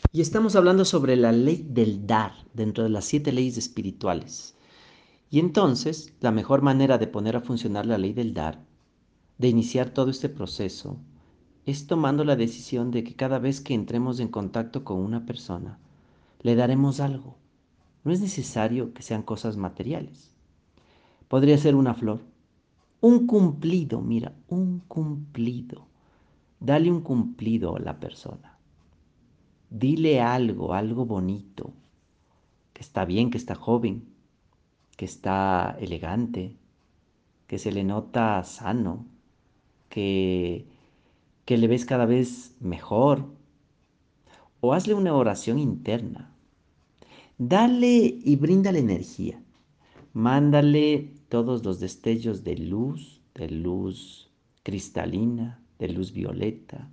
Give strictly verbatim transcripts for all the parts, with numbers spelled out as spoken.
Y estamos hablando sobre la ley del dar dentro de las siete leyes espirituales. Y entonces, la mejor manera de poner a funcionar la ley del dar, de iniciar todo este proceso, es tomando la decisión de que cada vez que entremos en contacto con una persona, le daremos algo. No es necesario que sean cosas materiales. Podría ser una flor, un cumplido, mira, un cumplido. Dale un cumplido a la persona. Dile algo, algo bonito, que está bien, que está joven, que está elegante, que se le nota sano, que, que le ves cada vez mejor. O hazle una oración interna. Dale y bríndale energía. Mándale todos los destellos de luz, de luz cristalina, de luz violeta,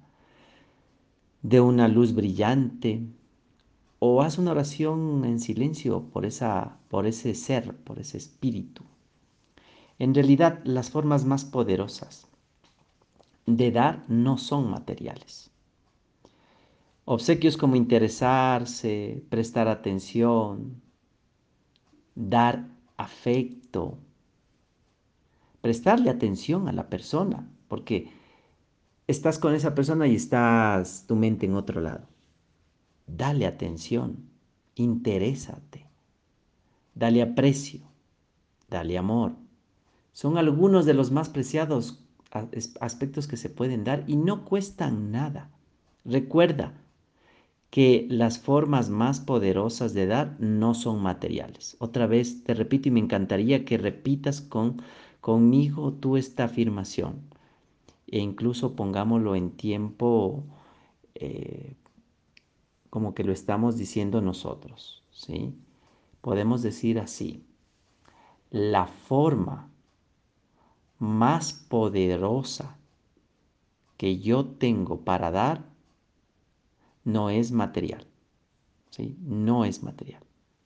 de una luz brillante. O haz una oración en silencio por esa, por ese ser, por ese espíritu. En realidad, las formas más poderosas de dar no son materiales. Obsequios como interesarse, prestar atención, dar afecto, prestarle atención a la persona, porque estás con esa persona y estás tu mente en otro lado. Dale atención, interésate, dale aprecio, dale amor. Son algunos de los más preciados aspectos que se pueden dar y no cuestan nada. Recuerda que las formas más poderosas de dar no son materiales. Otra vez te repito y me encantaría que repitas con, conmigo tú esta afirmación e incluso pongámoslo en tiempo eh, como que lo estamos diciendo nosotros, ¿sí? Podemos decir así, la forma más poderosa que yo tengo para dar no es material, ¿sí? No es material.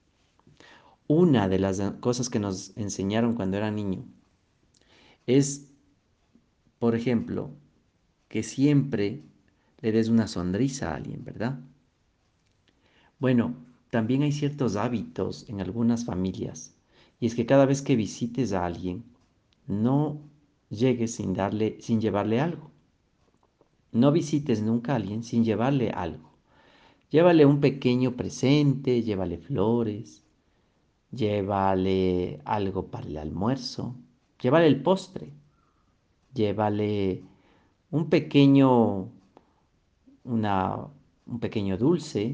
Una de las cosas que nos enseñaron cuando era niño es, por ejemplo, que siempre le des una sonrisa a alguien, ¿verdad? Bueno, también hay ciertos hábitos en algunas familias, y es que cada vez que visites a alguien, no llegues sin darle, sin llevarle algo. No visites nunca a alguien sin llevarle algo. Llévale un pequeño presente, llévale flores, llévale algo para el almuerzo, llévale el postre, llévale un pequeño, una, un pequeño dulce,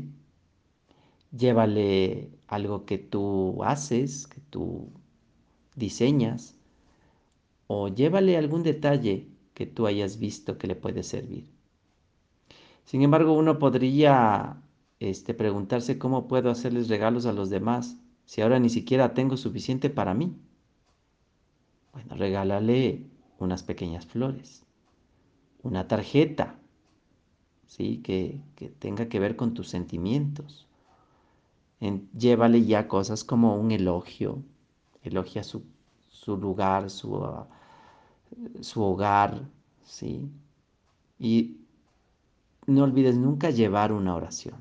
llévale algo que tú haces, que tú diseñas, o llévale algún detalle que tú hayas visto que le puede servir. Sin embargo, uno podría este, preguntarse cómo puedo hacerles regalos a los demás si ahora ni siquiera tengo suficiente para mí. Bueno, regálale unas pequeñas flores, una tarjeta, ¿sí? Que, que tenga que ver con tus sentimientos. En- llévale ya cosas como un elogio, elogia su, su lugar, su, ah, su hogar, ¿sí? Y no olvides nunca llevar una oración.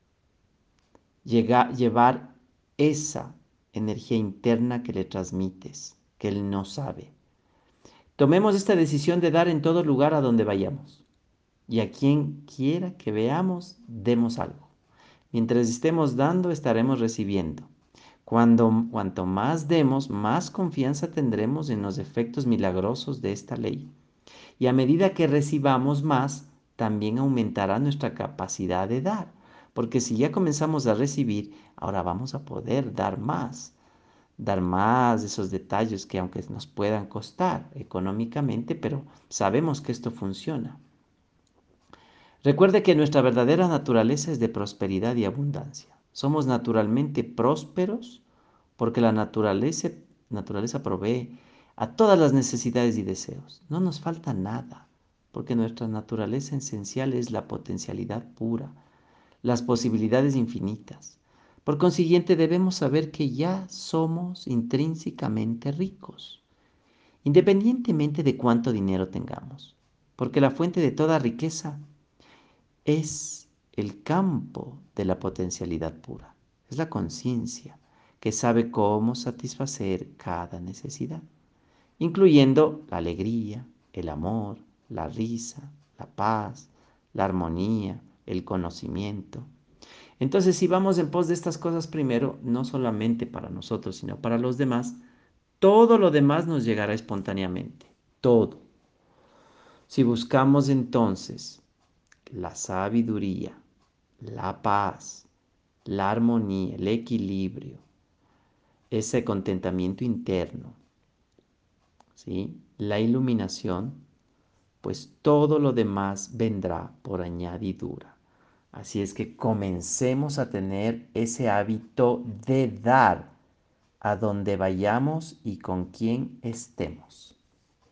Llega- llevar esa energía interna que le transmites, que él no sabe. Tomemos esta decisión de dar en todo lugar a donde vayamos. Y a quien quiera que veamos, demos algo. Mientras estemos dando, estaremos recibiendo. Cuando, cuanto más demos, más confianza tendremos en los efectos milagrosos de esta ley. Y a medida que recibamos más, también aumentará nuestra capacidad de dar. Porque si ya comenzamos a recibir, ahora vamos a poder dar más. Dar más de esos detalles que aunque nos puedan costar económicamente, pero sabemos que esto funciona. Recuerde que nuestra verdadera naturaleza es de prosperidad y abundancia. Somos naturalmente prósperos porque la naturaleza, naturaleza provee a todas las necesidades y deseos. No nos falta nada, porque nuestra naturaleza esencial es la potencialidad pura, las posibilidades infinitas. Por consiguiente, debemos saber que ya somos intrínsecamente ricos, independientemente de cuánto dinero tengamos, porque la fuente de toda riqueza es el campo de la potencialidad pura. Es la conciencia que sabe cómo satisfacer cada necesidad, incluyendo la alegría, el amor, la risa, la paz, la armonía, el conocimiento. Entonces, si vamos en pos de estas cosas primero, no solamente para nosotros, sino para los demás, todo lo demás nos llegará espontáneamente. Todo. Si buscamos entonces la sabiduría, la paz, la armonía, el equilibrio, ese contentamiento interno, ¿sí? La iluminación, pues todo lo demás vendrá por añadidura. Así es que comencemos a tener ese hábito de dar a donde vayamos y con quien estemos.